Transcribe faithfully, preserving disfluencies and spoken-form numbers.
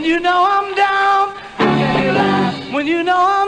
When you know I'm down, how can you laugh? When you know I'm